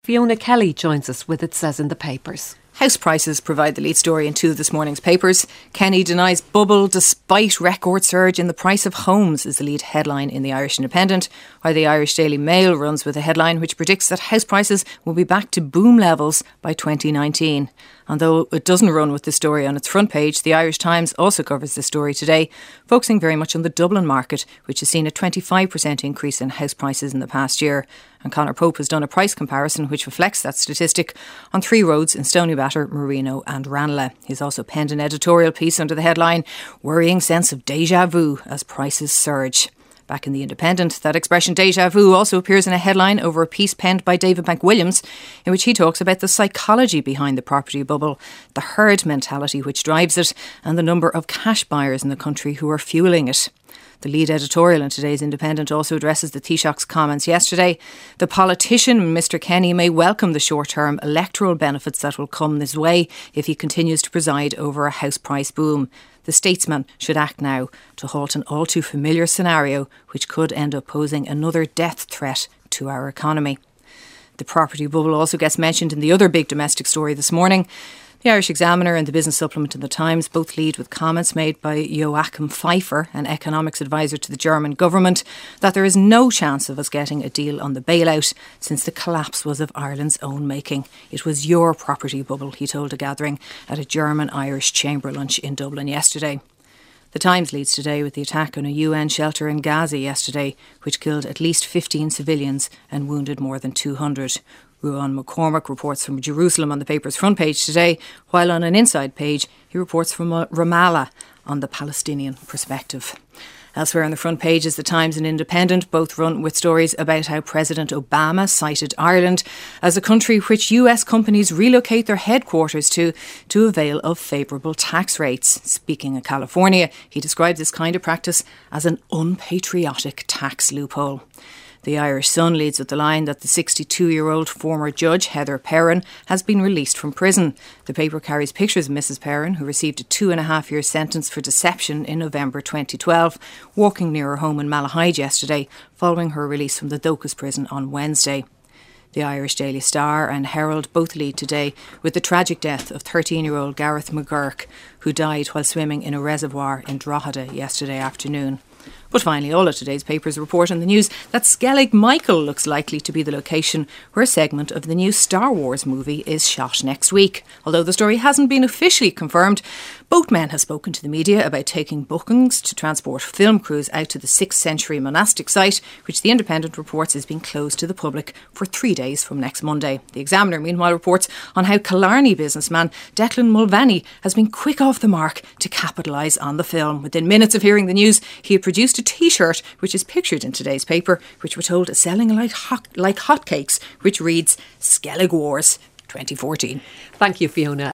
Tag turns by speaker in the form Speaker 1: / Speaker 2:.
Speaker 1: Fiona Kelly joins us with It Says in the Papers.
Speaker 2: House prices provide the lead story in two of this morning's papers. Kenny denies bubble despite record surge in the price of homes is the lead headline in the Irish Independent, while the Irish Daily Mail runs with a headline which predicts that house prices will be back to boom levels by 2019. And though it doesn't run with the story on its front page, the Irish Times also covers the story today, focusing very much on the Dublin market, which has seen a 25% increase in house prices in the past year. And Conor Pope has done a price comparison which reflects that statistic on 3 roads in Stoneybatter, Marino and Ranelagh. He's also penned an editorial piece under the headline, "Worrying Sense of Déjà Vu as Prices Surge." Back in the Independent, that expression déjà vu also appears in a headline over a piece penned by David McWilliams, in which he talks about the psychology behind the property bubble, the herd mentality which drives it, and the number of cash buyers in the country who are fueling it. The lead editorial in today's Independent also addresses the Taoiseach's comments yesterday. The politician, Mr Kenny, may welcome the short-term electoral benefits that will come his way if he continues to preside over a house price boom. The statesman should act now to halt an all too familiar scenario which could end up posing another death threat to our economy. The property bubble also gets mentioned in the other big domestic story this morning. The Irish Examiner and the Business Supplement in the Times both lead with comments made by Joachim Pfeiffer, an economics advisor to the German government, that there is no chance of us getting a deal on the bailout since the collapse was of Ireland's own making. It was your property bubble, he told a gathering at a German-Irish chamber lunch in Dublin yesterday. The Times leads today with the attack on a UN shelter in Gaza yesterday, which killed at least 15 civilians and wounded more than 200. Ruan McCormack reports from Jerusalem on the paper's front page today, while on an inside page he reports from Ramallah on the Palestinian perspective. Elsewhere on the front page is the Times and Independent, both run with stories about how President Obama cited Ireland as a country which US companies relocate their headquarters to avail of favourable tax rates. Speaking of California, he described this kind of practice as an unpatriotic tax loophole. The Irish Sun leads with the line that the 62-year-old former judge, Heather Perrin, has been released from prison. The paper carries pictures of Mrs Perrin, who received a 2.5-year sentence for deception in November 2012, walking near her home in Malahide yesterday, following her release from the Docas prison on Wednesday. The Irish Daily Star and Herald both lead today with the tragic death of 13-year-old Gareth McGurk, who died while swimming in a reservoir in Drogheda yesterday afternoon. But finally, all of today's papers report on the news that Skellig Michael looks likely to be the location where a segment of the new Star Wars movie is shot next week. Although the story hasn't been officially confirmed, both men have spoken to the media about taking bookings to transport film crews out to the 6th century monastic site, which the Independent reports is being closed to the public for 3 days from next Monday. The Examiner, meanwhile, reports on how Killarney businessman Declan Mulvaney has been quick off the mark to capitalise on the film. Within minutes of hearing the news, he had produced a T-shirt, which is pictured in today's paper, which we're told is selling like hotcakes, which reads Skellig Wars 2014.
Speaker 1: Thank you, Fiona.